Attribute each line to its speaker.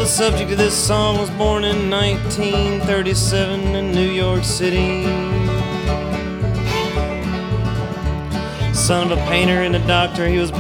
Speaker 1: the subject of this song was born in 1937 in New York City. Son of a painter and a doctor, he was